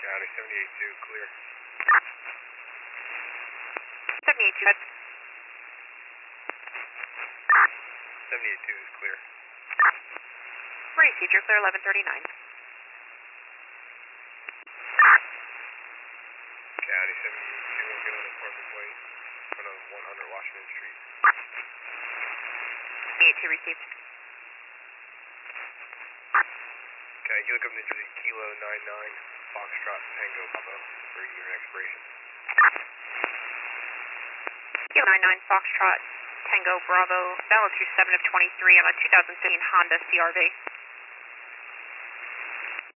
County 78-2, clear. 78-2. 78-2 is clear. Where do you see? You're clear 1139. County 78-2, I'm going apartment white in front of 100 Washington Street. 78-2 received. Okay, you look up New Jersey, Kilo 99, Foxtrot, Tango, Bravo, for your expiration. Kilo 99, Foxtrot, Tango, Bravo, balance your 7 of 23 on a 2015 Honda CRV.